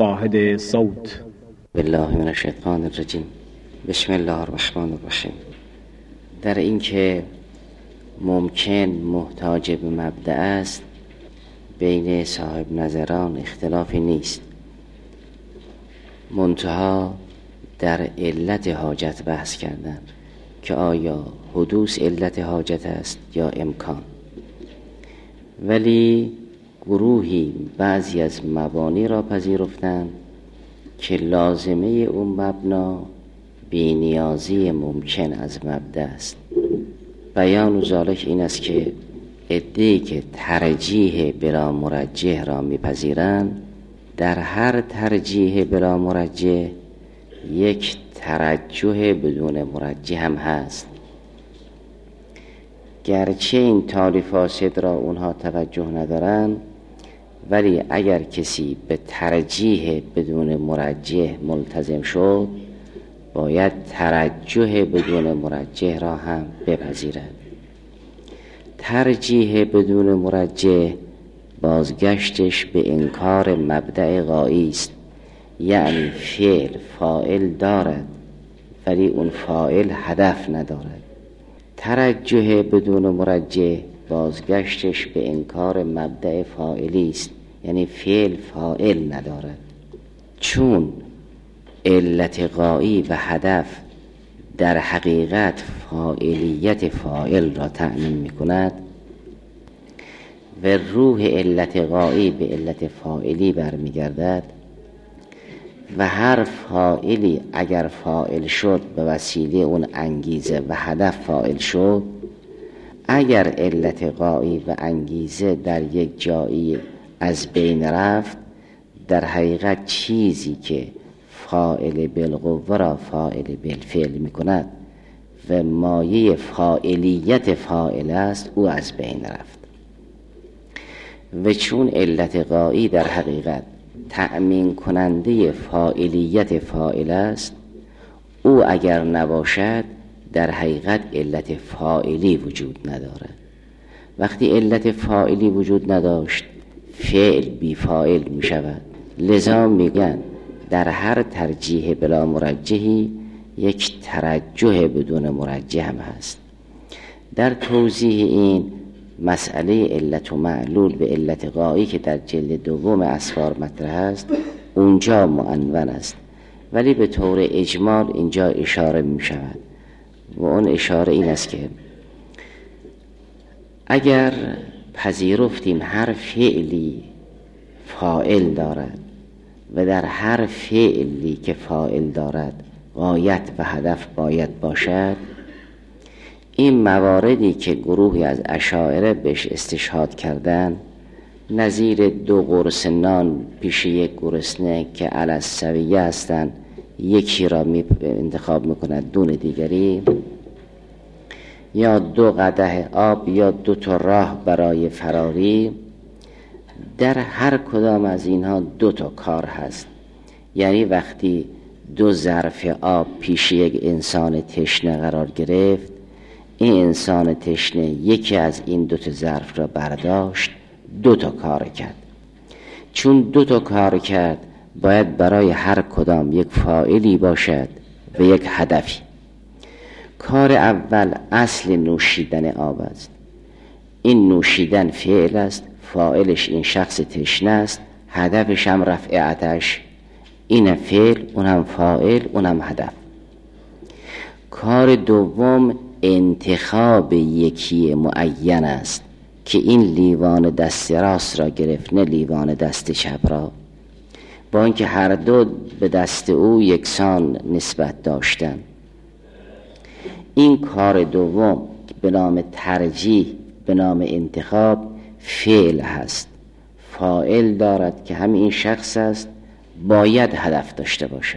واحد صوت. بالله من الشیطان الرجیم. بسم الله الرحمن الرحیم. در اینکه ممکن محتاج به مبدأ است بین صاحب نظران اختلافی نیست، منتها در علت حاجت بحث کردن که آیا حدوث علت حاجت است یا امکان. ولی گروهی بعضی از مبانی را پذیرفتند که لازمه اون مبنا بی‌نیازی ممکن از مبدأ است. بیان ذالک این است که عده‌ای که ترجیح بلا مرجح را میپذیرند، در هر ترجیح بلا مرجح یک ترجح بدون مرجح هم هست. گرچه این طالب فاسد را اونها توجه ندارند، ولی اگر کسی به ترجیح بدون مرجح ملتزم شد باید ترجح بدون مرجح را هم بپذیرد. ترجیح بدون مرجح بازگشتش به انکار مبدأ غایی است، یعنی فعل فاعل دارد ولی اون فاعل هدف ندارد. ترجح بدون مرجح بازگشتش به انکار مبدأ فاعلی است، یعنی فعل فاعل ندارد. چون علت غایی و هدف در حقیقت فاعلیت فاعل را تأمین می کند و روح علت غایی به علت فاعلی برمیگردد و هر فاعلی اگر فاعل شد به وسیله اون انگیزه و هدف فاعل شد، اگر علت غایی و انگیزه در یک جایی از بین رفت، در حقیقت چیزی که فاعل بالقوه را فاعل بالفعل می کند و مایه فاعلیت فاعل است او از بین رفت. و چون علت غایی در حقیقت تأمین کننده فاعلیت فاعل است، او اگر نباشد در حقیقت علت فاعلی وجود ندارد. وقتی علت فاعلی وجود نداشت فعل بی فاعل می شود. لذا میگن در هر ترجیح بلا مرجحی یک ترجح بدون مرجح هم هست. در توضیح این مسئله علت و معلول به علت غایی که در جلد دوم اسفار مطرح است اونجا معنون است، ولی به طور اجمال اینجا اشاره می شود و اون اشاره این است که اگر پذیرفتیم هر فعلی فاعل دارد و در هر فعلی که فاعل دارد غایت و هدف باید باشد، این مواردی که گروهی از اشاعره بهش استشهاد کردن، نظیر دو قرص نان پیش یک گرسنه که علی السویه هستند، یکی را انتخاب میکند دون دیگری، یا دو قدح آب یا دو تا راه برای فراری، در هر کدام از اینها دو تا کار هست. یعنی وقتی دو ظرف آب پیش یک انسان تشنه قرار گرفت، این انسان تشنه یکی از این دو تا ظرف را برداشت، دو تا کار کرد. چون دو تا کار کرد باید برای هر کدام یک فاعلی باشد و یک هدفی. کار اول اصل نوشیدن آب است. این نوشیدن فعل است، فاعلش این شخص تشنه است، هدفش هم رفع عطش. این فعل، اون هم فاعل، اون هم هدف. کار دوم انتخاب یکی معین است که این لیوان دست راست را گرفت نه لیوان دست چپ را، با اینکه هر دو به دست او یکسان نسبت داشتن. این کار دوم به نام ترجیح، به نام انتخاب، فعل هست، فاعل دارد که همین شخص است، باید هدف داشته باشد.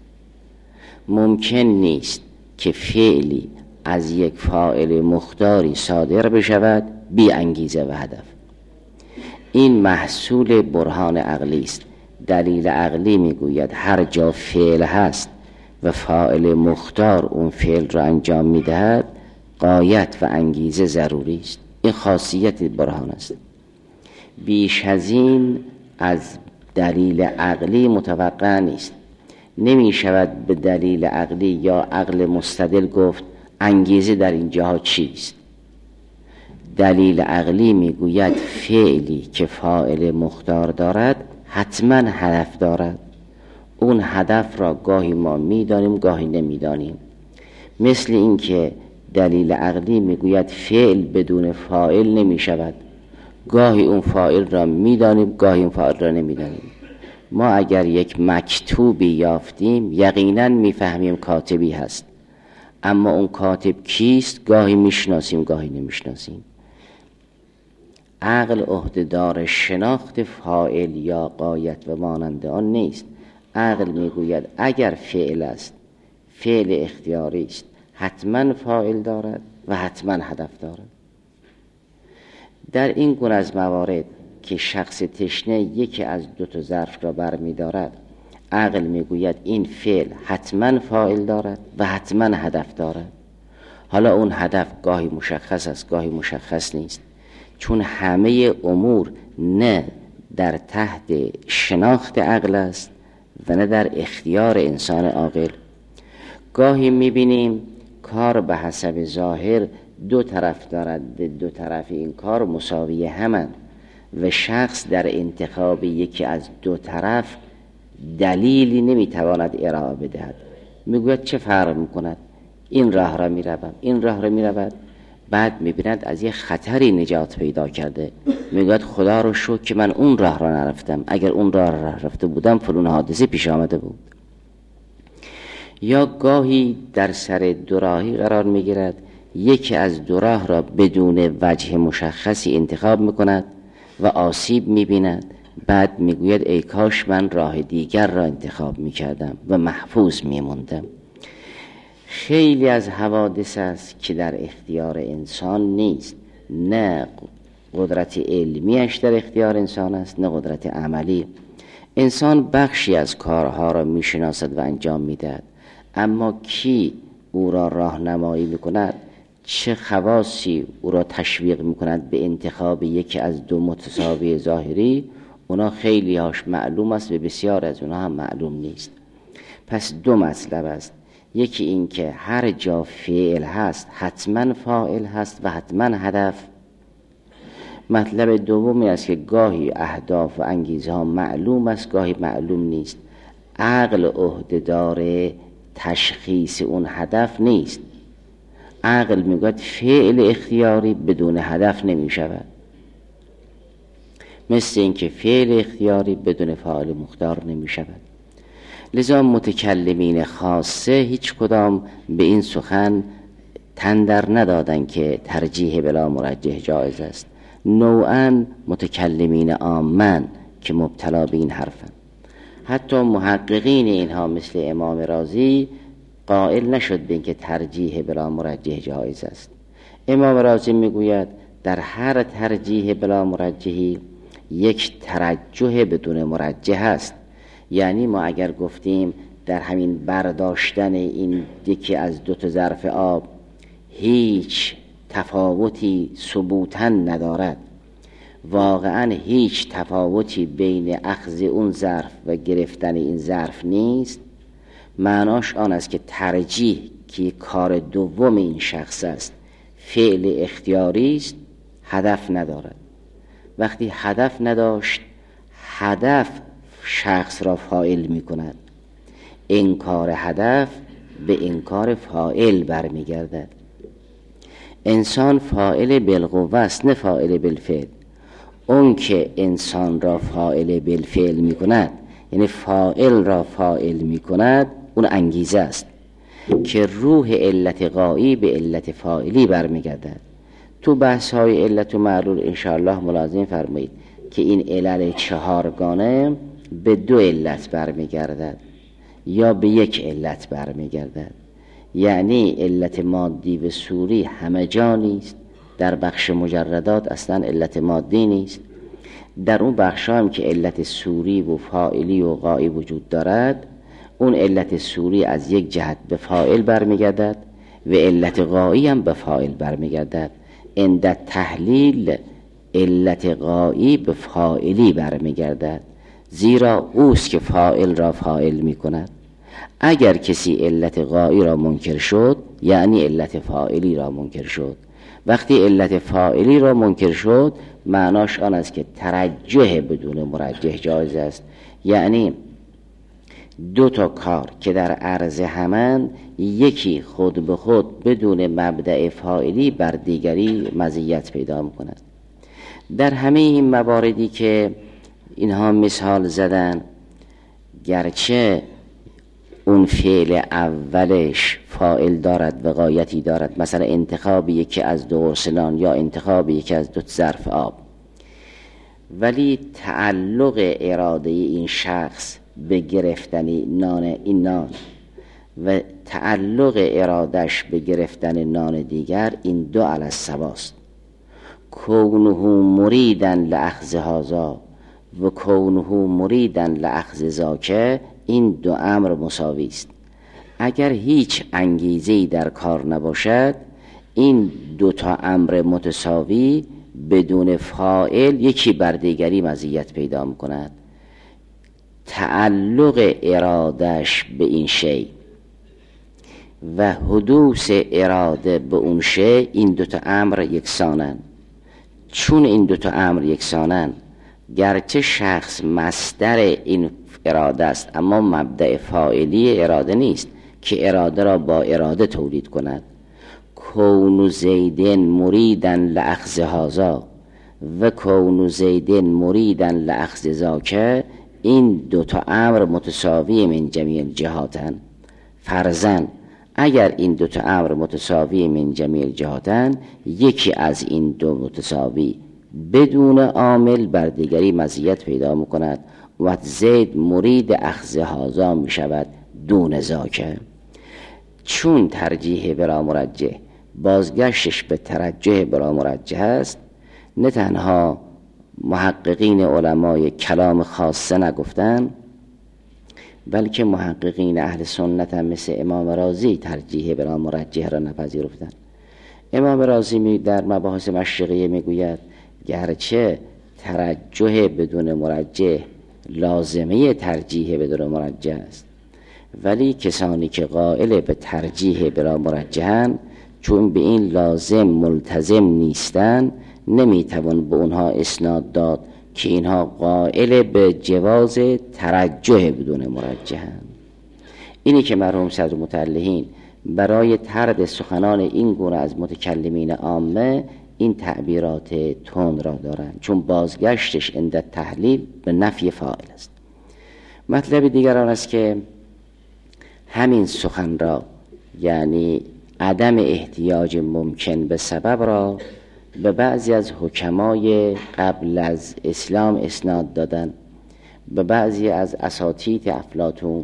ممکن نیست که فعلی از یک فاعل مختاری صادر بشود بی انگیزه و هدف. این محصول برهان عقلی است. دلیل عقلی میگوید هر جا فعل هست و فاعل مختار اون فعل را انجام میدهد، غایت و انگیزه ضروری است. این خاصیت برهان است. بیش از این از دلیل عقلی متوقع نیست. نمی شود به دلیل عقلی یا عقل مستدل گفت انگیزه در اینجاها چیست. دلیل عقلی میگوید فعلی که فاعل مختار دارد حتما هدف دارد. اون هدف را گاهی ما میدانیم گاهی نمیدانیم. مثل این که دلیل عقلی میگوید فعل بدون فاعل نمی شود. گاهی اون فاعل را میدانیم گاهی اون فاعل را نمیدانیم. ما اگر یک مکتوبی یافتیم یقینا میفهمیم کاتبی هست، اما اون کاتب کیست گاهی میشناسیم گاهی نمیشناسیم. عقل عهده‌دار شناخت فاعل یا غایت و مانند آن نیست. عقل میگوید اگر فعل است، فعل اختیاری است، حتما فاعل دارد و حتما هدف دارد. در این گونه از موارد که شخص تشنه یکی از دو تا ظرف را برمی دارد، عقل میگوید این فعل حتما فاعل دارد و حتما هدف دارد. حالا اون هدف گاهی مشخص است گاهی مشخص نیست، چون همه امور نه در تحت شناخت عقل است و نه در اختیار انسان عاقل. گاهی میبینیم کار به حسب ظاهر دو طرف دارد، دو طرف این کار مساوی همند و شخص در انتخاب یکی از دو طرف دلیلی نمیتواند ارائه بدهد. میگوید چه فرق میکند، این راه را میروم این راه را میرود. بعد میبیند از یه خطری نجات پیدا کرده، میگوید خدا رو شکر که من اون راه را نرفتم، اگر اون راه را رفته بودم فلان حادثه پیش آمده بود. یا گاهی در سر دوراهی قرار میگیرد، یکی از دو راه را بدون وجه مشخصی انتخاب میکند و آسیب میبیند. بعد میگوید ای کاش من راه دیگر را انتخاب میکردم و محفوظ میموندم. خیلی از حوادث است که در اختیار انسان نیست، نه قدرت علمیش در اختیار انسان است نه قدرت عملی. انسان بخشی از کارها را میشناسد و انجام میدهد، اما کی او را راهنمایی میکند، چه خواصی او را تشویق میکند به انتخاب یکی از دو متساوی ظاهری، اونا خیلی هاش معلوم است و بسیار از اونا هم معلوم نیست. پس دو مطلب است، یکی این که هر جا فعل هست حتما فاعل هست و حتما هدف. مطلب دومی است که گاهی اهداف و انگیزه ها معلوم است گاهی معلوم نیست. عقل عهده‌دار تشخیص اون هدف نیست. عقل میگوید فعل اختیاری بدون هدف نمی شود، مثل این که فعل اختیاری بدون فاعل مختار نمی شود. لذا متکلمین خاصه هیچ کدام به این سخن تندر ندادن که ترجیح بلا مرجح جایز است. نوعاً متکلمین عامن که مبتلا به این حرفن. حتی محققین اینها مثل امام رازی قائل نشد به اینکه ترجیح بلا مرجح جایز است. امام رازی میگوید در هر ترجیح بلا مرجحی یک ترجح بدون مرجح است. یعنی ما اگر گفتیم در همین برداشتن این یکی از دو تا ظرف آب هیچ تفاوتی ثبوتاً ندارد، واقعاً هیچ تفاوتی بین اخذ اون ظرف و گرفتن این ظرف نیست، معناش آن است که ترجیح که کار دوم این شخص است فعل اختیاری است، هدف ندارد. وقتی هدف نداشت، هدف شخص را فاعل می کند. انکار هدف به انکار فاعل برمیگردد. انسان فاعل بالقوه است نه فاعل بالفعل. اون که انسان را فاعل بالفعل می کند، یعنی فاعل را فاعل می کند، اون انگیزه است که روح علت غایی به علت فاعلی برمیگردد. تو بحث های علت و معلول انشاءالله ملاحظه فرمایید که این علل چهارگانه به دو علت برمیگردد یا به یک علت برمیگردد. یعنی علت مادی و صوری همه جا نیست، در بخش مجردات اصلا علت مادی نیست. در اون بخش هم که علت صوری و فاعلی و غایی وجود دارد، اون علت صوری از یک جهت به فاعل برمیگردد و علت غایی هم به فاعل برمیگردد. عند تحلیل علت غایی به فاعلی برمیگردد. زیرا اوست که فاعل را فاعل می کند. اگر کسی علت غایی را منکر شد یعنی علت فاعلی را منکر شد. وقتی علت فاعلی را منکر شد معناش آن است که ترجح بدون مرجح جایز است. یعنی دو تا کار که در عرض همند، یکی خود به خود بدون مبدأ فاعلی بر دیگری مزیت پیدا می‌کند. در همه این مواردی که اینها مثال زدن، گرچه اون فعل اولش فاعل دارد و غایتی دارد، مثلا انتخاب یکی از دو غسلان یا انتخاب یکی از دو ظرف آب، ولی تعلق اراده این شخص به گرفتن این نان و تعلق ارادش به گرفتن نان دیگر، این دو علی السواست. کونه مریدا لاخذ هذا و کونه مریدا لاخذ ذاک، این دو امر مساوی است. اگر هیچ انگیزه‌ای در کار نباشد، این دو تا امر متساوی بدون فاعل یکی بر دیگری مزیت پیدا می‌کند. تعلق ارادش به این شی و حدوث اراده به اون شی، این دو تا امر یکسانند. چون این دو تا امر یکسانند، گرچه شخص مصدر این اراده است اما مبدأ فاعلی اراده نیست که اراده را با اراده تولید کند. کون زید مریدا لاخذ هذا و کون زید مریدا لاخذ ذاک، این دو تا امر متساوی من جمیع الجهاتن. فرضاً اگر این دو تا امر متساوی من جمیع الجهاتن، یکی از این دو متساوی بدون عامل بر دیگری مزیت پیدا میکند و زید مرید اخذ هذا می شود دون ذاک. چون ترجیح بلا مرجح بازگشتش به ترجح بلا مرجح است، نه تنها محققین علمای کلام خاصه نگفتن، بلکه محققین اهل سنت هم مثل امام رازی ترجیح بلا مرجح را نپذیرفتن. امام رازی در مباحث مشرقیه میگوید گرچه ترجح بدون مرجح لازمه ترجیح بدون مرجح است، ولی کسانی که قائل به ترجیح بلا مرجحن، چون به این لازم ملتزم نیستن، نمیتوان به اونها اسناد داد که اینها قائل به جواز ترجح بدون مرجحن. اینی که مرحوم صدر متعلحین برای طرد سخنان این گونه از متکلمین عامه این تعبیرات تند را دارند، چون بازگشتش عند تحلیل به نفی فاعل است. مطلب دیگر آن است که همین سخن را، یعنی عدم احتیاج ممکن به سبب را، به بعضی از حکمای قبل از اسلام اسناد دادن، به بعضی از اساتید افلاطون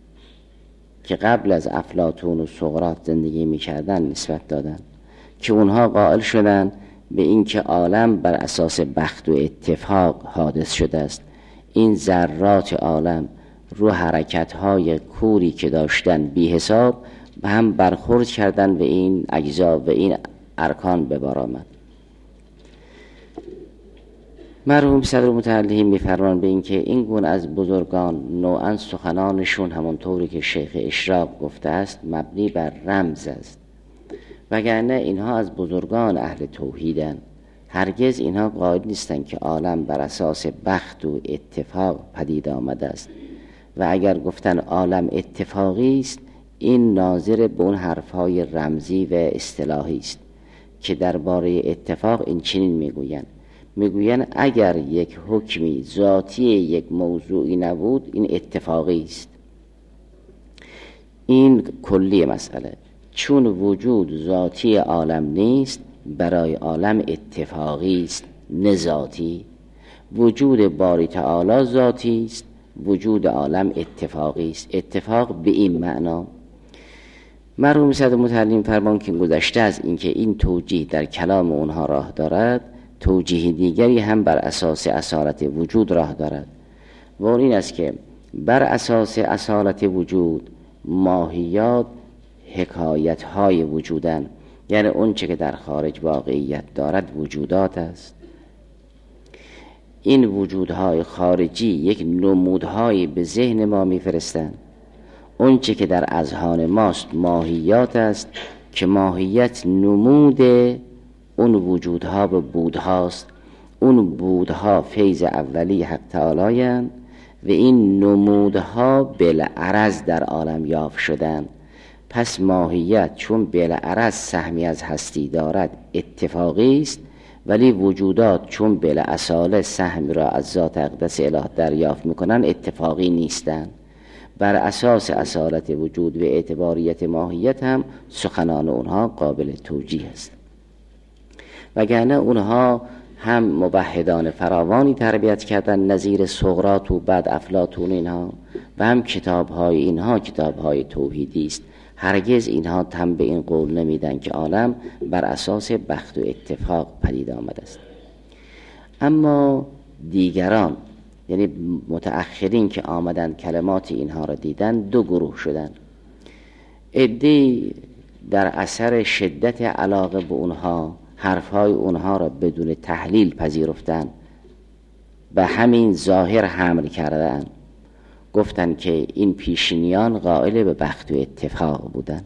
که قبل از افلاطون و سقراط زندگی می‌کردند نسبت دادن، که اونها قائل شدند به این که عالم بر اساس بخت و اتفاق حادث شده است. این ذرات عالم رو حرکت‌های کوری که داشتن بی حساب به هم برخورد کردن و این اجزا و این ارکان به بار آمد. مرحوم صدر متعلحین می‌فرمان به این که این گونه از بزرگان نوعاً سخنانشون همونطوری که شیخ اشراق گفته است مبنی بر رمز است، وگرنه اینها از بزرگان اهل توحیدن. هرگز اینها قائل نیستن که عالم بر اساس بخت و اتفاق پدید آمده است، و اگر گفتن عالم اتفاقی است، این ناظر به اون حرفهای رمزی و اصطلاحی است که درباره اتفاق این چنین میگوین اگر یک حکمی ذاتی یک موضوعی نبود، این اتفاقی است. این کلی مسئله. چون وجود ذاتی عالم نیست، برای عالم اتفاقی است نه ذاتی. وجود باری تعالی ذاتی است، وجود عالم اتفاقی است. اتفاق به این معنا. مرحوم صدر متعلحین فرمان که گذشته از اینکه این توجیه در کلام اونها راه دارد، توجیه دیگری هم بر اساس اصالت وجود راه دارد، و اون این است که بر اساس اصالت وجود ماهیات حکایت های وجودن، یعنی اون چه که در خارج واقعیت دارد وجودات است. این وجودهای خارجی یک نمودهایی به ذهن ما میفرستند. اون چه که در اذهان ماست ماهیات است که ماهیت نمود اون وجودها به بودهاست. اون بودها فیض اولی حق تعالی هستند و این نمودها بالعرض در عالم یافت شدن. پس ماهیت چون بالعرض سهمی از هستی دارد اتفاقی است، ولی وجودات چون بالاصاله سهمی را از ذات اقدس اله دریافت میکنن اتفاقی نیستند. بر اساس اصالت وجود و اعتباریت ماهیت هم سخنان اونها قابل توجیه است. وگرنه اونها هم مبحدان فراوانی تربیت کردن نظیر سقراط و بعد افلاطون اینها، و هم کتاب‌های اینها کتاب‌های توحیدی است. هرگز اینها تن به این قول نمیدن که عالم بر اساس بخت و اتفاق پدید آمده است. اما دیگران یعنی متأخرین که آمدن کلمات اینها را دیدن دو گروه شدن. عده‌ای در اثر شدت علاقه به اونها حرفهای اونها را بدون تحلیل پذیرفتن، به همین ظاهر حمل کردن، گفتن که این پیشینیان قائل به بخت و اتفاق بودن.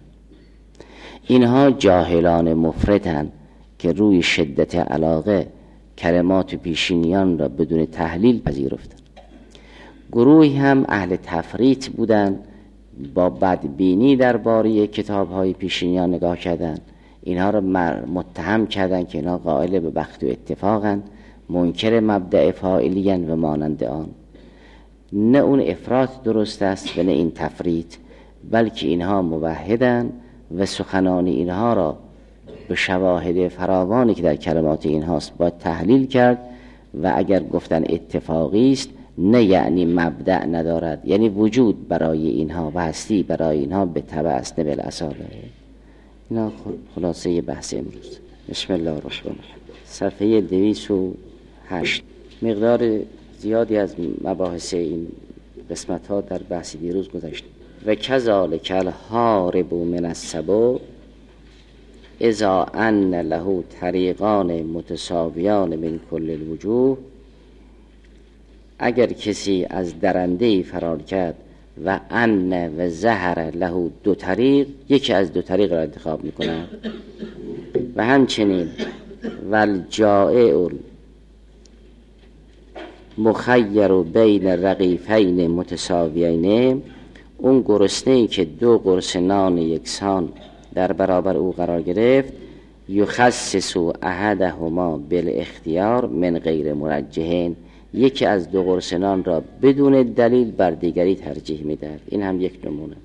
اینها جاهلان مفرطن که روی شدت علاقه کلمات پیشینیان را بدون تحلیل پذیرفتن. گروهی هم اهل تفریط بودن، با بدبینی درباره کتاب‌های پیشینیان نگاه کردن، اینها را متهم کردن که اینها قائل به بخت و اتفاقن، منکر مبدأ فاعلیان و مانند آن. نه اون افراط درست است و نه این تفریط، بلکه اینها موحدن و سخنان اینها را به شواهد فراوانی که در کلمات اینهاست باید تحلیل کرد. و اگر گفتن اتفاقی است نه یعنی مبدأ ندارد، یعنی وجود برای اینها و هستی برای اینها به تبع است نه بالاصاله. اینا خلاصه بحث امروز. بسم الله الرحمن الرحیم. صفحه 208. مقدار زیادی از مباحث این قسمت ها در بحث دیروز گذشت. و کذالک الهارب من السبع اذا ان له طریقان متساویان من کل الوجوه. اگر کسی از درنده‌ای فرار کرد و ان و ظهر له دو طریق، یکی از دو طریق را انتخاب میکنه. و همچنین والجائع مخیر بین رغیفین متساویین، اون گرسنه‌ای که دو قرص نان یکسان در برابر او قرار گرفت، یخصص احدهما بالاختیار من غیر مرجحین، یکی از دو قرص نان را بدون دلیل بر دیگری ترجیح میدهد. این هم یک نمونه.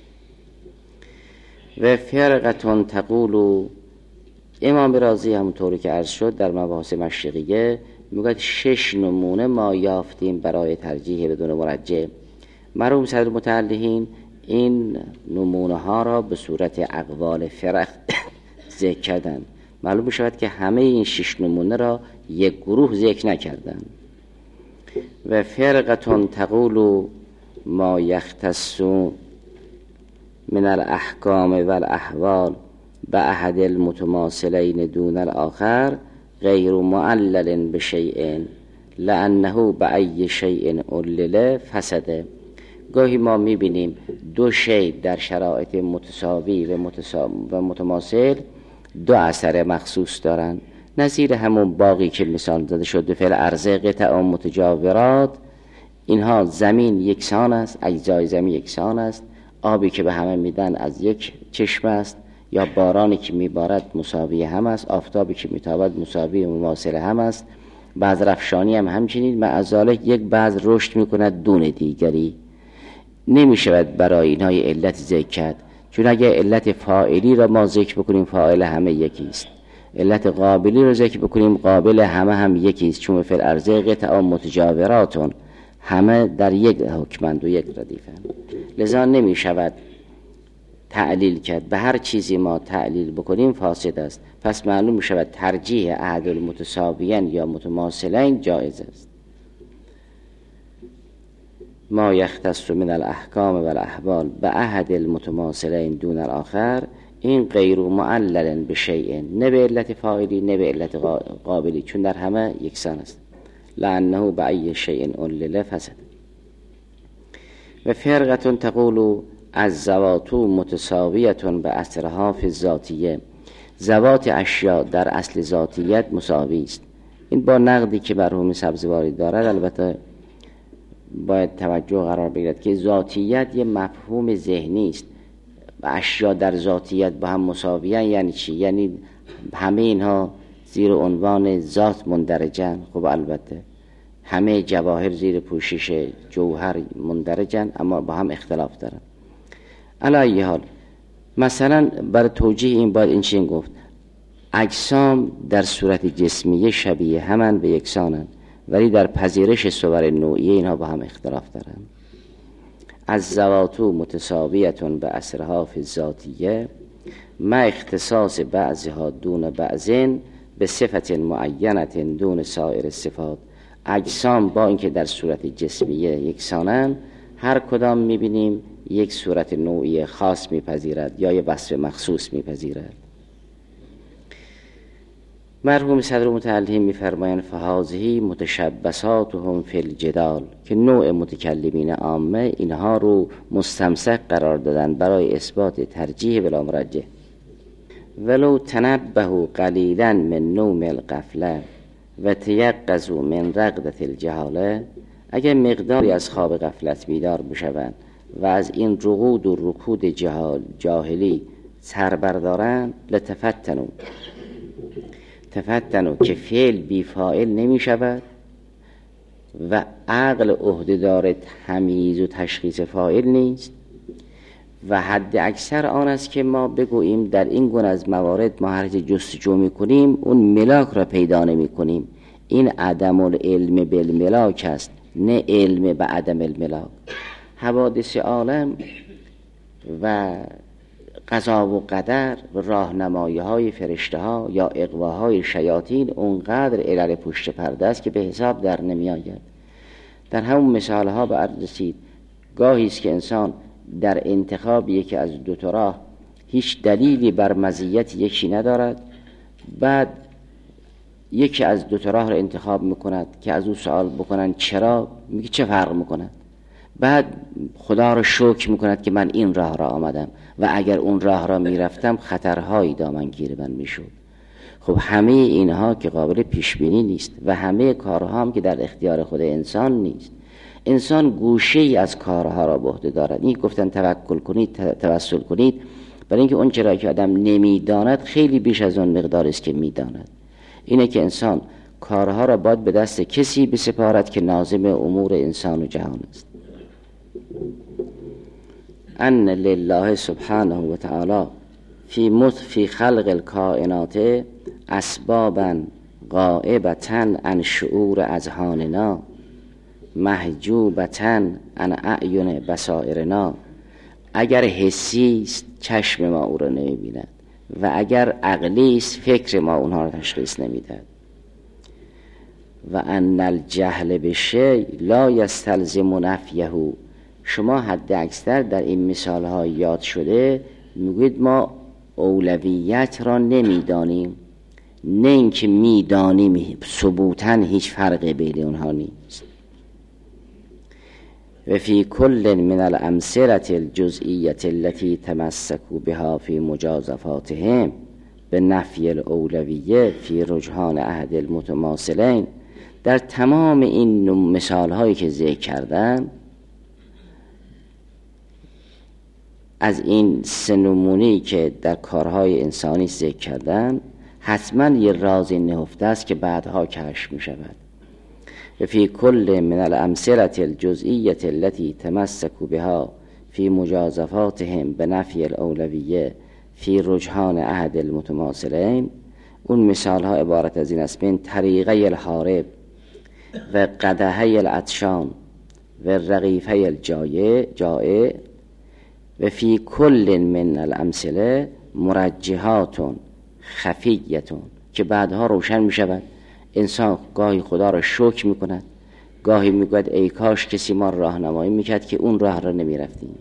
و فرقتون تقول، امام رازی همونطوری که عرض شد در مباحث مشرقیه میگوید 6 نمونه ما یافتیم برای ترجیح بدون مرجح. مرحوم صدر متعلقین این نمونه ها را به صورت اقوال فرق ذکر کردن. معلوم شود که همه این 6 نمونه را یک گروه ذکر نکردن. و فرقتون تقول ما یختص من الاحکام و الاحوال به احد المتماثلین دون الاخر غیر معلل بشیء لانه به ای شیء علل فسده. گاهی ما میبینیم دو شی در شرایط متساوی و متماثل دو اثر مخصوص دارن. نظیر همون باقی که مثال زده شد به فعل عرضه قطع متجاورات، اینها زمین یکسان است، اجزای زمین یکسان است، آبی که به همه میدن از یک چشمه است، یا بارانی که میبارد مساوی هم است، آفتابی که میتابد مساوی و مماثل هم است. بعض رفشانی هم همچنین، معذالک یک بعض رشد میکند دون دیگری. نمیشود برای اینها علت ذکر کرد، چون اگر علت فاعلی را ما ذکر بکنیم فاعل همه یکی است، علت قابلی را ذکر بکنیم قابل همه هم یکی است، چون فی الارض قطع متجاوراتون، همه در یک حکمند و یک ردیفند. لذا نمیشود تعلیل کرد. به هر چیزی ما تعلیل بکنیم فاسد است. پس معلوم شود ترجیح احد المتساویین یا متماثلین جایز است. ما یختص من الاحکام و الاحوال به احد المتماثلین دون الاخر، این غیر معلل بشیء، نه به علت فاعلی نه به علت قابلی، چون در همه یکسان است. لأنه بأي شيء علل فسد. و فرقة تقول الذوات متساویة بأصلها فی الذاتیه، ذوات اشیاء در اصل ذاتیت مساوی است. این با نقدی که مرحوم سبزواری دارد البته باید توجه قرار بگیرد که ذاتیت یه مفهوم ذهنی است و اشیاء در ذاتیت با هم مساویان. یعنی چی؟ یعنی همه اینها زیر عنوان ذات مندرجن. خب البته همه جواهر زیر پوشش جوهر مندرجن اما با هم اختلاف دارن. علی ای حال مثلا برای توجیه این باید این چنین گفت: اجسام در صورت جسمیه شبیه همن به یکسانن، ولی در پذیرش صور نوعیه اینها با هم اختلاف دارن. از ذوات متساویة به اصلها فی الذاتیه ما اختصاص بعضها دون بعضین به صفت معینة دون سایر صفات. اجسام با اینکه در صورت جسمیه یکسانن، هر کدام میبینیم یک صورت نوعی خاص میپذیرد یا یک وصف مخصوص میپذیرد. مرحوم صدر متعلم میفرمایند فهذه متشبثاتهم فی الجدال، که نوع متکلمین عامه اینها رو مستمسک قرار دادن برای اثبات ترجیح بلا مرجح. ولو تنبهوا قلیلا من نوم الغفله و تیقظوا من رقدة الجهاله، اگر مقداری از خواب غفلت بیدار بشوند و از این رقود و رکود جاهلی سر بردارن، تفتنوا که فعل بی فاعل نمی شود و عقل عهده‌دار تمییز و تشخیص فاعل نیست و حد اکثر آن است که ما بگوییم در این گونه از موارد ما هر چه جستجو می‌کنیم اون ملاک را پیدا نمی‌کنیم. این عدم العلم بالملاک است، نه علم به عدم الملاک. حوادث عالم و قضا و قدر و راهنمایی‌های فرشته‌ها یا اغواهای شیاطین اونقدر علل پشت پرده است که به حساب در نمی‌آید. در همون مثال‌ها به عرض رسید گاهی است که انسان در انتخاب یکی از دو تا راه هیچ دلیلی بر مزیت یکی ندارد، بعد یکی از دو تا راه را انتخاب میکند که از او سوال بکنن چرا، میگه چه فرق میکند، بعد خدا را شکر میکند که من این راه را آمدم و اگر اون راه را میرفتم خطرهایی دامنگیر من میشد. خب همه اینها که قابل پیش بینی نیست و همه کارها هم که در اختیار خود انسان نیست. انسان گوشه ای از کارها را به عهده دارد. این گفتن توکل کنید، توسل کنید، برای اینکه اون چرا که آدم نمیداند خیلی بیش از اون مقدار است که میداند. اینه که انسان کارها را باید به دست کسی بسپارد که ناظم امور انسان و جهان است. ان لله سبحانه و تعالی فی خلق الکائنات اسبابا غائبتا عن شعور اذهاننا محجوبتا عن اعین بصائرنا. اگر حسی است چشم ما او را نمی‌بیند و اگر عقلی است فکر ما اونها را تشخیص نمی‌دهد. و ان الجهل بشیء لا یستلزم نفیه. شما حد اکثر در این مثال ها یاد شده میگوید ما اولویت را نمیدانیم، نه اینکه میدانیم، ثبوتاً هیچ فرقی بین اونها نیست. و فی کل من الامثله الجزئیه التي تمسكوا بها فی مجازفاتهم به نفی الاولویه فی رجحان احد المتماثلین. در تمام این مثال هایی که ذکر کردن از این سه نمونه‌ای که در کارهای انسانی ذکر کردن حتما یه رازی نهفته است که بعدها کشف می شود. و فی کل من الامثله الجزئیه التي تمسكوا بها فی مجازفاتهم به نفی الاولویه فی رجحان احد المتماثلین. اون مثال ها عبارت از این است: من طریقه الحارب و قدحه العطشان و رغیفه الجائع و فی کل من الامثله مرجحات خفیه، که بعدها روشن می شود. انسان گاهی خدا را شکر می کند، گاهی می گوید ای کاش کسی ما راهنمایی می کرد که اون راه را نمی رفتیم.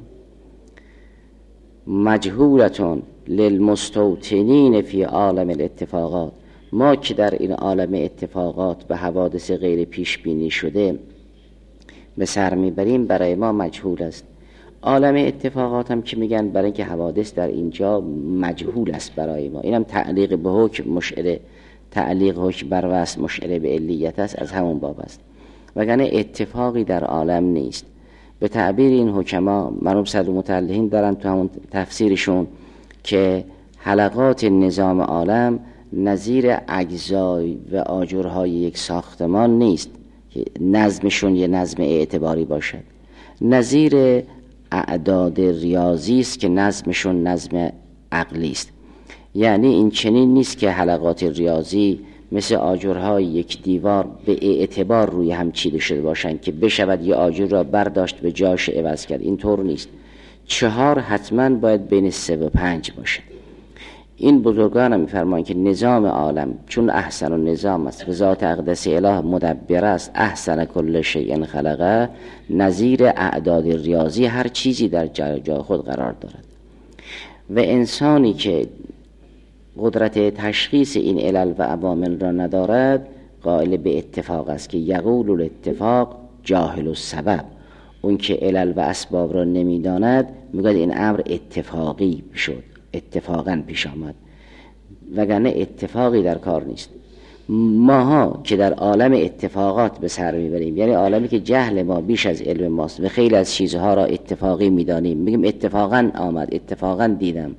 مجهولتون للمستوطنین فی عالم الاتفاقات، ما که در این عالم اتفاقات به حوادث غیر پیش بینی شده به سر میبریم برای ما مجهول است. عالم اتفاقات هم که میگن برای اینکه حوادث در اینجا مجهول است برای ما، اینم تعلیق به حکم مشعر، تعلیق حکم بر وصف مشعر به علیت است، از همون باب است، وگرنه اتفاقی در عالم نیست. به تعبیر این حکما مرحوم صدرالمتعلقین دارن تو همون تفسیرشون که حلقات نظام عالم نظیر اجزای و آجرهای یک ساختمان نیست که نظمشون یه نظم اعتباری باشد، نظیر اعداد ریاضی است که نظمشون نظم عقلی است. یعنی این چنین نیست که حلقات ریاضی مثل آجرهای یک دیوار به اعتبار روی هم چیده شده باشند که بشود یه آجر را برداشت به جاش عوض کرد. این طور نیست، 4 حتما باید بین 3 و 5 باشد. این بزرگان هم می‌فرمایند که نظام عالم چون احسن النظام است و ذات اقدس اله مدبر است، احسن کل شیء خلقه، نظیر اعداد ریاضی هر چیزی در جای خود قرار دارد. و انسانی که قدرت تشخیص این علل و عوامل را ندارد قائل به اتفاق است که یقول الاتفاق جاهل السبب. اون که علل و اسباب را نمیداند میگه این امر اتفاقی شد، اتفاقا پیش آمد، وگرنه اتفاقی در کار نیست. ماها که در عالم اتفاقات به سر میبریم، یعنی عالمی که جهل ما بیش از علم ماست و خیلی از چیزها را اتفاقی میدانیم، میگیم اتفاقا آمد، اتفاقا دیدم،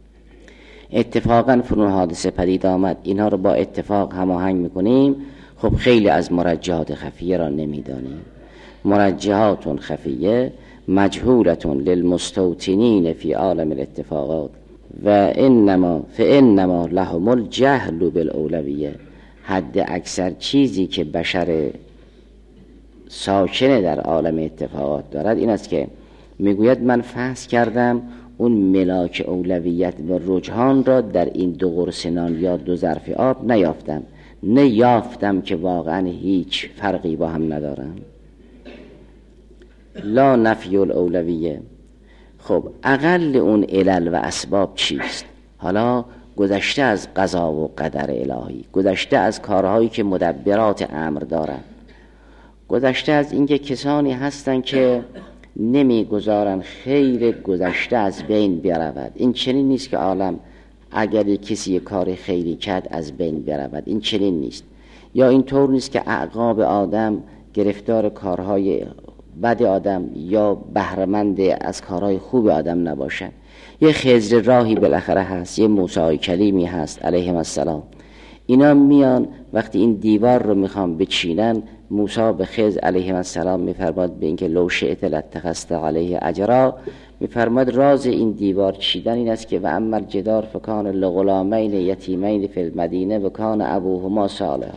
اتفاقا فلان حادثه پدید آمد، اینها رو با اتفاق هماهنگ میکنیم. خب خیلی از مرجحات خفیه را نمیدانیم. مرجحات خفیه مجهولتون للمستوطنین فی عالم الاتفاقات و فانما لهم الجهل بالاولویه. حد اکثر چیزی که بشر ساکن در عالم اتفاقات دارد این است که میگوید من فحص کردم اون ملاک اولویت و رجحان را در این 2 قرص نان یا 2 ظرف آب نیافتم، نیافتم که واقعا هیچ فرقی با هم ندارم. لا نفی الاولویه. خب اقل اون علل و اسباب چیست؟ حالا گذشته از قضا و قدر الهی، گذشته از کارهایی که مدبرات امر دارن، گذشته از اینکه کسانی هستن که نمیگذارن خیر گذشته از بین برود. این چنین نیست که عالم اگر کسی کار خیری کرد از بین برود، این چنین نیست. یا این طور نیست که اعقاب آدم گرفتار کارهای بد آدم یا بهره‌مند از کارهای خوب آدم نباشن. یه خضر راهی بالاخره هست، یه موسی کلیمی هست علیهم السلام. اینا میان وقتی این دیوار رو میخوام بچینن، موسی به خضر علیه السلام میفرماد به اینکه لو شئت لاتخذت علیه اجرا، میفرماد راز این دیوار چیدن این است که و اما الجدار فکان لغلامین یتیمین فی المدینه و کان ابوهما صالحا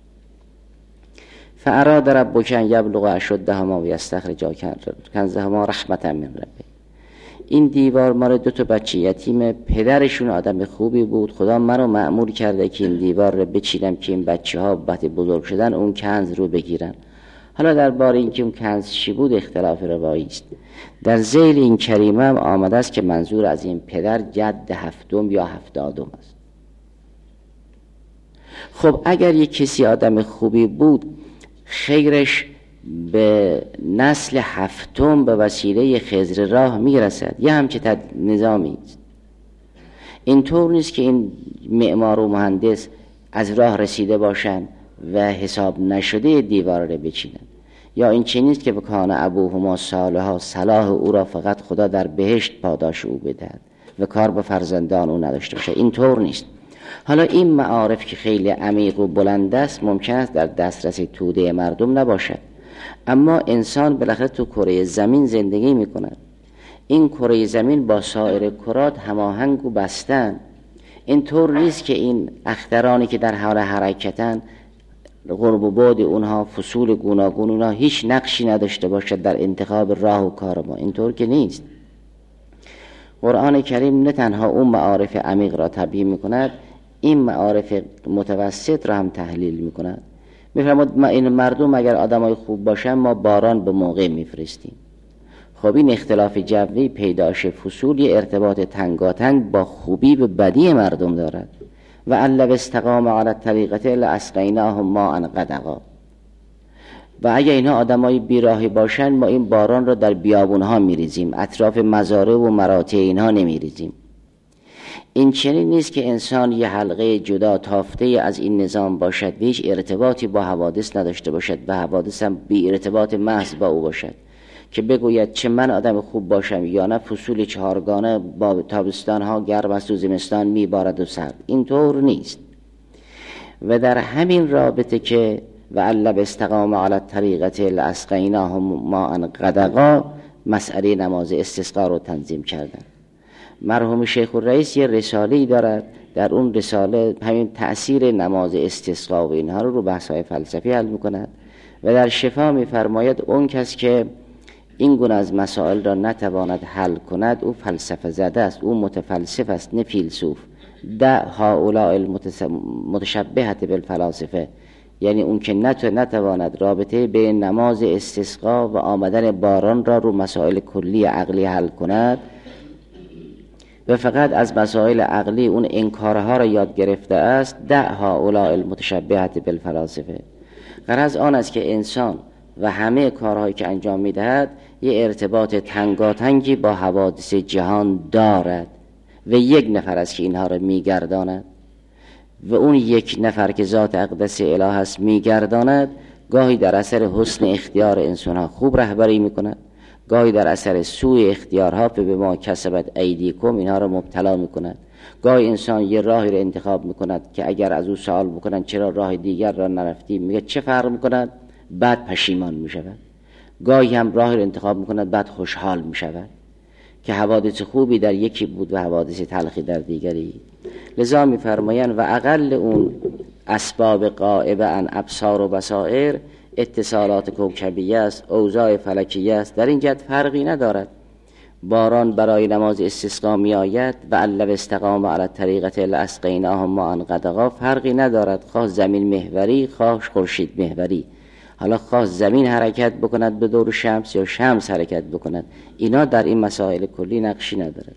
فاراد ربک ان یبلغ اشدهما و یستخرجا کنزهما رحمة من ربک. این دیوار مال 2 بچه یتیم، پدرشون آدم خوبی بود، خدا منو مأمور کرده که این دیوار رو بچینم که این بچه ها وقتی بزرگ شدن اون کنز رو بگیرن. حالا درباره اینکه اون کنز چی بود اختلاف روایی است. در ذیل این کریمه هم آمده است که منظور از این پدر جد 7 یا 70 است. خب اگر یک کسی آدم خوبی بود خیرش به نسل 7 به وسیله خضر راه میرسد، یه همچه نظامی است. این طور نیست که این معمار و مهندس از راه رسیده باشند و حساب نشده دیوار رو بچینن. یا این چه نیست که بکان ابوهما صالحا، صلاح او را فقط خدا در بهشت پاداش او بدهد و کار به فرزندان او نداشته باشه. این طور نیست. حالا این معارف که خیلی عمیق و بلند است ممکن است در دسترس توده مردم نباشد، اما انسان بالاخره تو کره زمین زندگی میکند. این کره زمین با سایر کرات هماهنگ و بستن. این طور نیست که این اخترانی که در حال حرکتن قرب و بعد اونها، فصول گوناگون اونها هیچ نقشی نداشته باشد در انتخاب راه و کار ما. این طور که نیست. قرآن کریم نه تنها اون معارف عمیق را تبیین میکند، این معارف متوسط را هم تحلیل میکند. میفرماد این مردم اگر آدمای خوب باشن ما باران به موقع میفرستیم. خب این اختلاف جوی، پیداش فصول، یه ارتباط تنگاتنگ با خوبی به بدی مردم دارد و ان لو استقام علی الطریقة لاسقیناهم ماء غدقا. و اگه اینها آدمای بیراهی باشن ما این باران را در بیابونها میریزیم، اطراف مزارع و مراتع اینها نمیریزیم. این چنین نیست که انسان یه حلقه جدا تافته از این نظام باشد و هیچ ارتباطی با حوادث نداشته باشد و حوادث هم بی ارتباط محض با او باشد که بگوید چه من آدم خوب باشم یا نه فصول چهارگانه با تابستان ها گرم است و زمستان میبارد و سرد. اینطور نیست. و در همین رابطه که و ان لو استقام علی الطریقة لاسقیناهم ماء غدقا مسئله نماز استسقا رو تنظیم کردن. مرحوم شیخ الرئیس یه رساله‌ای دارد، در اون رساله همین تأثیر نماز استسقا و اینها رو بحث‌های فلسفی حل می‌کند و در شفا می‌فرماید اون کس که این گونه از مسائل را نتواند حل کند او فلسفه زده است، او متفلسف است نه فیلسوف. دع هؤلاء المتشبهة بالفلاسفه، یعنی اون که نتواند رابطه بین نماز استسقا و آمدن باران را رو مسائل کلی عقلی حل کند و فقط از مسائل عقلی اون انکارها را یاد گرفته است، دع هؤلاء المتشبهة بالفلاسفه. غرض آن است که انسان و همه کارهایی که انجام میدهد یه ارتباط تنگاتنگی با حوادث جهان دارد و یک نفر است که اینها را میگرداند و اون یک نفر که ذات اقدس اله است میگرداند. گاهی در اثر حسن اختیار انسانها خوب رهبری میکند، گاهی در اثر سوء اختیارها به ما کسبت ایدیکم اینها را مبتلا میکند. گاهی انسان یه راهی را انتخاب میکند که اگر از او سوال بکنن چرا راه دیگر را نرفتی میگه چه فرق میکند، بعد پشیمان میشود. گاهی هم راهی را انتخاب میکند بعد خوشحال میشود که حوادث خوبی در یکی بود و حوادث تلخی در دیگری. لذا میفرمایند و اقل اون اسباب غائبه عن ابصار و بصائر اتصالات کوکبیه است، اوضاع فلکیه است. در این جهت فرقی ندارد. باران برای نماز استسقا می آید و ان لو استقام علی الطریقة لاسقیناهم ماء غدقا، فرقی ندارد خواه زمین محوری خواه خورشید محوری. حالا خواه زمین حرکت بکند به دور شمس یا شمس حرکت بکند، اینا در این مسائل کلی نقشی ندارد.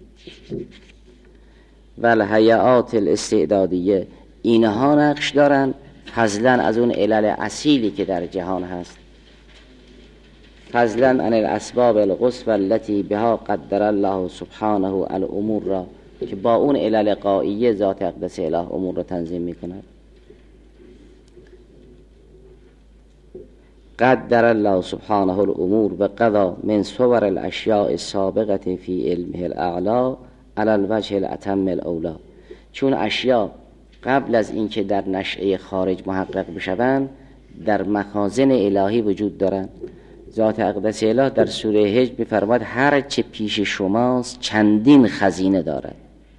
و الهیئات الاستعدادیه اینها نقش دارن فضلا از اون علل اصیلی که در جهان هست، فضلا عن الاسباب القصوى التي بها قدر الله سبحانه الامور را، که با اون علل غائیه ذات اقدس اله امور را تنظیم میکند. قدر الله سبحانه الامور و قضا من صور الاشیاء السابقه فی علمه الاعلی علی الوجه الاتم الاولی. چون اشیاء قبل از اینکه در نشأه خارج محقق بشوند در مخازن الهی وجود دارند. ذات اقدس اله در سوره هجر می‌فرماید هر چه پیش شماست چندین خزینه دارد،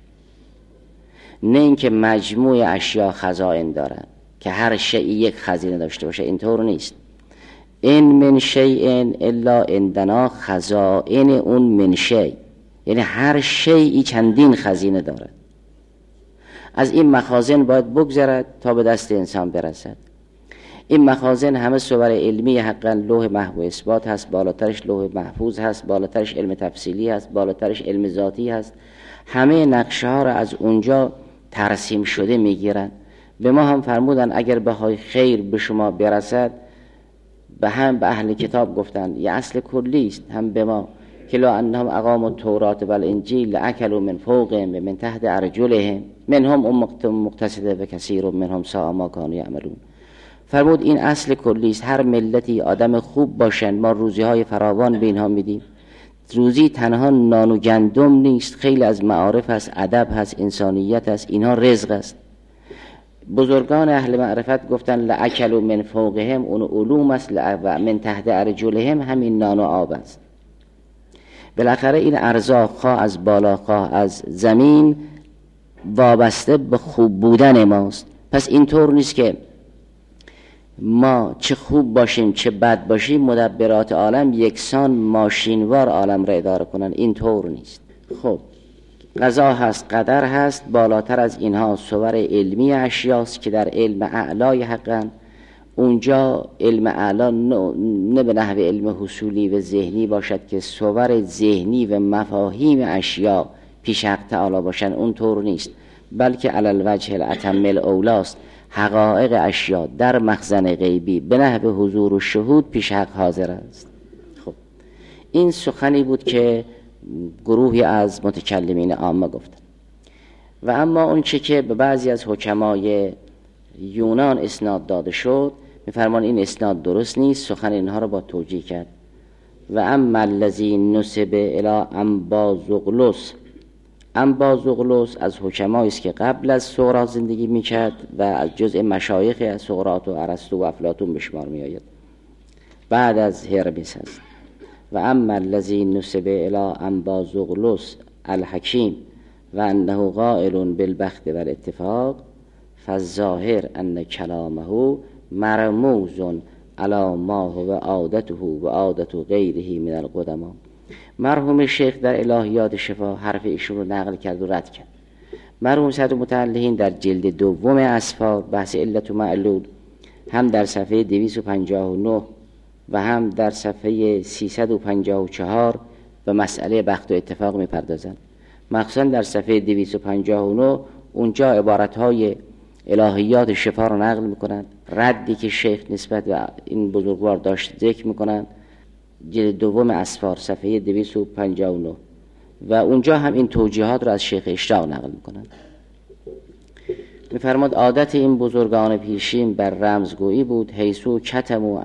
نه اینکه مجموع اشیاء خزائن دارند که هر شیء یک خزینه داشته باشه. اینطور نیست. ان من شیء الا عندنا خزائن اون من شیء، یعنی هر شیئی چندین خزینه دارد. از این مخازن باید بگذرد تا به دست انسان برسد. این مخازن همه صور علمی حقا لوح محو اثبات هست، بالاترش لوح محفوظ هست، بالاترش علم تفصیلی هست، بالاترش علم ذاتی هست. همه نقشه ها را از اونجا ترسیم شده میگیرن. به ما هم فرمودن اگر بخوای خیر به شما برسد، به اهل کتاب گفتن یه اصل کلی است، هم به ما که لو انهم اقاموا التوراة والانجیل لاکلوا من فوقهم و من تحت ارجلهم منهم مقتصد و کثیر منهم ساء ما کانوا یعملون. فرمود این اصل کلی است. هر ملتی آدم خوب باشن ما روزی های فراوان به اینها میدیم. روزی تنها نان و گندم نیست، خیلی از معارف هست، ادب هست، انسانیت هست، اینها رزق است. بزرگان اهل معرفت گفتن لاکلوا من فوقهم اون علوم است و من تحت ارجلهم همین نان و آب است. بالاخره این ارزاق خواه از بالا خواه از زمین وابسته به خوب بودن ماست. پس اینطور نیست که ما چه خوب باشیم چه بد باشیم مدبرات عالم یکسان ماشینوار عالم را اداره کنن، اینطور نیست. خب قضا هست، قدر هست، بالاتر از اینها صور علمی اشیاست که در علم اعلای حقا اونجا علم اعلا نه به نحو علم حصولی و ذهنی باشد که صور ذهنی و مفاهیم اشیا پیش حق تعالی باشن، اونطور نیست. بلکه علی الوجه الاتم الاولاست. حقایق اشیا در مخزن غیبی به نحو حضور و شهود پیش حق حاضر است. خب این سخنی بود که گروهی از متکلمین عامه گفتند. و اما اون چه که به بعضی از حکمای یونان اسناد داده شد، میفرمان این اسناد درست نیست، سخن اینها رو با توجیه کرد. و اما الذی نسب الی انبازوغلس، انبازوغلس از حکمایی است که قبل از سقراط زندگی میکرد و از جزء مشایخ از سقراط و ارسطو و افلاطون به شمار میآید، بعد از هرمس است. و اما الذی نسب الی انبازوغلس الحکیم و انه قائل بالبخت و الاتفاق فالظاهر ان کلامه مرموز علی ما هو عادته و عادت غیره من القدما. مرحوم شیخ در الهیات شفا حرف ایشون رو نقل کرد و رد کرد. مرحوم صدر متعلقین در جلد دوم اصفا بحث علت و معلول هم در صفحه 259 و هم در صفحه 354 به مسئله بخت و اتفاق میپردازند. مخصوصا در صفحه 259 اونجا عبارتهای الهیات شفا رو نقل میکنند، ردی که شیخ نسبت به این بزرگوار داشت ذکر میکنند، جلد دوم اسفار صفحه 259 و اونجا هم این توجیهات رو از شیخ اشراق نقل میکنند. میفرماد عادت این بزرگان پیشین بر رمزگویی بود، حیثو کتمو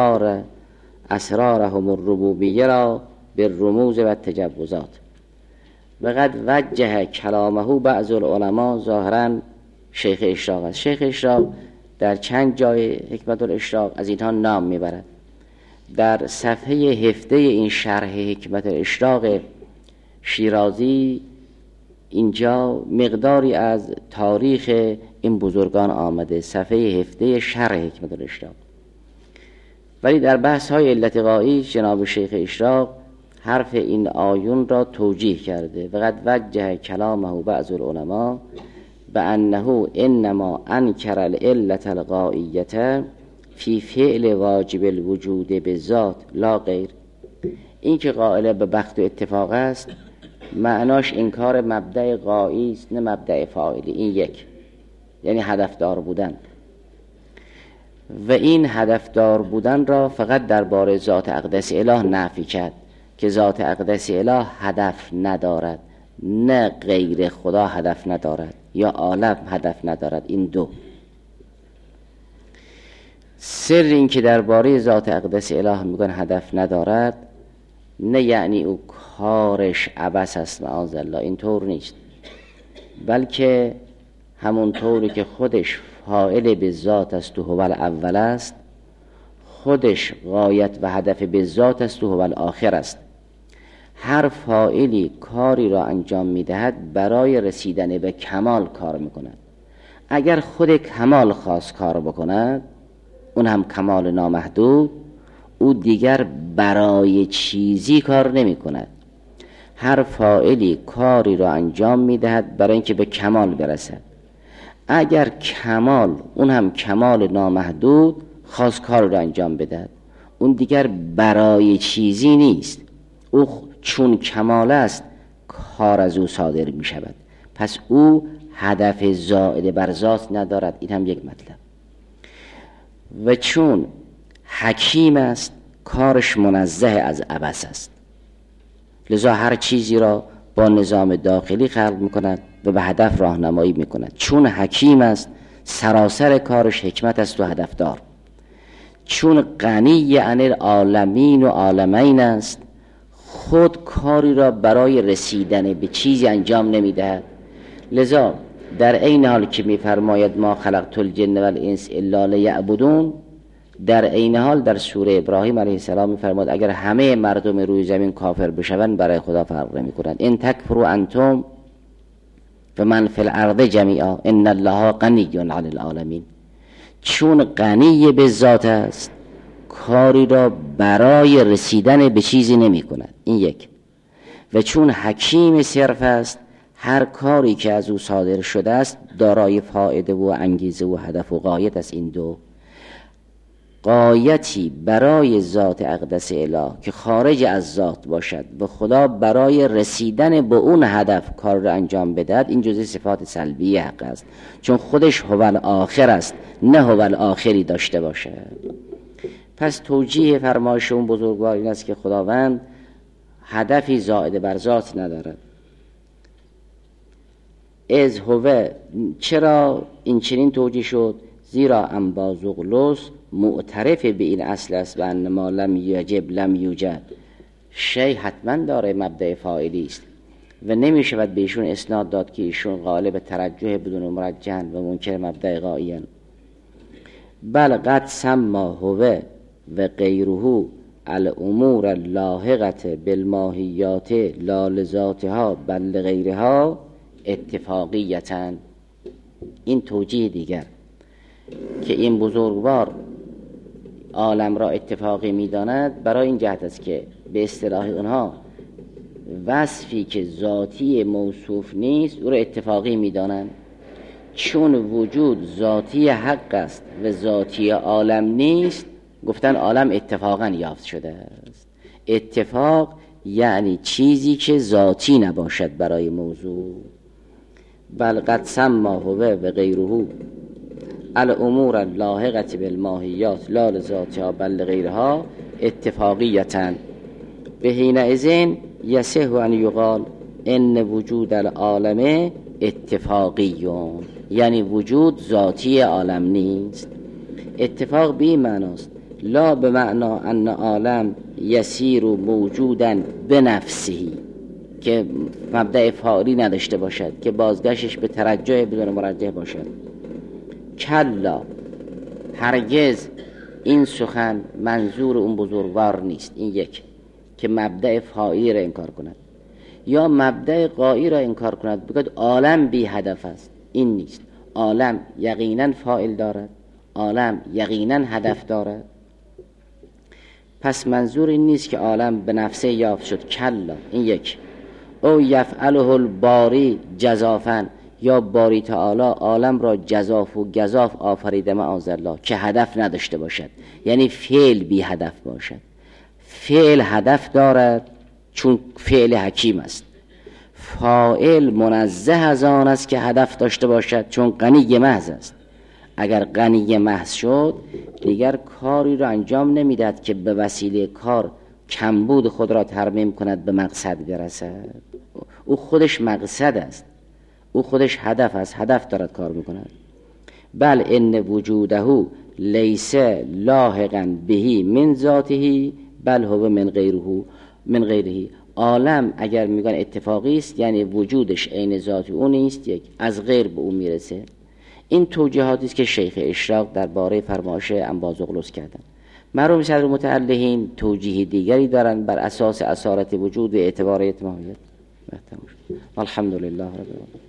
اسرارهم الربوبیه را به رموز و تجوزات. و قد وجه کلامه بعض العلماء، ظاهرا شیخ اشراق است. شیخ اشراق در چند جای حکمت الاشراق از اینها نام میبرد. در صفحه 17 این شرح حکمت الاشراق شیرازی اینجا مقداری از تاریخ این بزرگان آمده، صفحه 17 شرح حکمت الاشراق. ولی در بحث های علت غایی جناب شیخ اشراق حرف این آیون را توجیه کرده. وقد وجه کلامه بعض العلماء بأنه انما انکر العلت الغائیه فی فعل واجب الوجود بالذات لا غیر. این که قائل به بخت و اتفاق است معناش انکار مبدأ غایی است نه مبدأ فاعلی. این یک، یعنی هدفدار بودن. و این هدفدار بودن را فقط درباره ذات اقدس اله نفی کرد که ذات اقدس اله هدف ندارد، نه غیر خدا هدف ندارد یا عالم هدف ندارد. این دو. سر این که درباره ذات اقدس اله میگن هدف ندارد، نه یعنی او کارش عبث است معاذ الله، اینطور نیست، بلکه همون طوری که خودش فاعل به ذات است و هو الاول است، خودش غایت و هدف به ذات است و هو الاخر است. هر فاعلی کاری را انجام میدهد برای رسیدن به کمال کار میکند. اگر خود کمال خواست کار بکند، اون هم کمال نامحدود، او دیگر برای چیزی کار نمی کند. هر فاعلی کاری را انجام میدهد برای اینکه به کمال برسد. اگر کمال، اون هم کمال نامحدود، خواست کار را انجام بدهد، اون دیگر برای چیزی نیست، او چون کمال است کار از او صادر می شود. پس او هدف زائد بر ذات ندارد. این هم یک مطلب. و چون حکیم است کارش منزه از عبث است، لذا هر چیزی را با نظام داخلی خلق می کند و به هدف راهنمایی می کند. چون حکیم است سراسر کارش حکمت است و هدفدار. چون غنی عن العالمین و عالمین است، خود کاری را برای رسیدن به چیزی انجام نمیدهد. لذا در عین حال که میفرماید ما خلقت الجن والانس الا لیعبدون، در عین حال در سوره ابراهیم علیه السلام میفرماید اگر همه مردم روی زمین کافر بشوند برای خدا فرق نمی‌کند. ان تکفروا انتم فمن فی الارض جمیعا ان الله غنی عن العالمین. چون غنی به ذات است کاری را برای رسیدن به چیزی نمی کند. این یک. و چون حکیم صرف است هر کاری که از او صادر شده است دارای فایده و انگیزه و هدف و غایت است. این دو. غایتی برای ذات اقدس اله که خارج از ذات باشد و خدا برای رسیدن به اون هدف کار را انجام بدهد، این جزء صفات سلبی حق است، چون خودش هو الاخر است، نه هو الاخری داشته باشد. پس توجیه فرمایش اون بزرگوار این است که خداوند هدفی زائد بر ذات ندارد. از هو، چرا این چنین توجیه شد؟ زیرا انبازغلس معترف به این اصل است و انما لم یجب لم یوجد، شی حتما داره مبدأ فاعلی است و نمی شود به ایشون اسناد داد که ایشون غالب ترجح بدون مرجحن و منکر مبدأ غائیان. بل قد سما هو و غیره الامور اللاحقه بالماهیات لا لذاتها بل لغیرها اتفاقیتا. این توجیه دیگر که این بزرگوار عالم را اتفاقی می‌داند برای این جهت است که به اصطلاح اونها وصفی که ذاتی موصوف نیست او را اتفاقی می‌دانند، چون وجود ذاتی حق است و ذاتی عالم نیست، گفتن عالم اتفاقا یافت شده است. اتفاق یعنی چیزی که ذاتی نباشد برای موضوع. بل قد سما هو و غیره الامور اللاحقه بالماهیات لا لذاتها بل لغیرها اتفاقیتا به حینئذ یصح ان یقال ان وجود العالم اتفاقیون، یعنی وجود ذاتی عالم نیست. اتفاق به این معناست، لا به معنا ان عالم یسیر موجودا بنفسه، که مبدأ فاعلی نداشته باشد که بازگشتش به ترجح بدون مرجح باشد. کلا، هرگز این سخن منظور اون بزرگوار نیست. این یک که مبدأ فاعلی را انکار کند یا مبدأ غایی را انکار کند بگوید عالم بی هدف است. این نیست. عالم یقینا فاعل دارد، عالم یقینا هدف دارد. پس منظور این نیست که عالم به نفسه یافت شد. کلا، این یک. او یفعله الباری جزافا، یا باری تعالی عالم را جزاف و گزاف آفریده معاذالله که هدف نداشته باشد، یعنی فعل بی هدف باشد. فعل هدف دارد چون فعل حکیم است. فاعل منزه از آن است که هدف داشته باشد چون غنی محض است. اگر غنی محض شد دیگر کاری را انجام نمیدهد که به وسیله کار کمبود خود را ترمیم کند به مقصد برسد. او خودش مقصد است، او خودش هدف است، هدف دارد کار میکند. بل ان وجوده لیس لاحقا بهی من ذاته بل هو من غیره. عالم اگر میگن اتفاقی است یعنی وجودش عین ذات او نیست، یک از غیر به او میرسه. این توجیهاتی است که شیخ اشراق درباره فرمایش انبازغلس کردن. مرحوم صدر متعلهین توجیه دیگری دارند بر اساس اسارت وجود و اعتبار ماهیت. الحمدلله رب العالمین.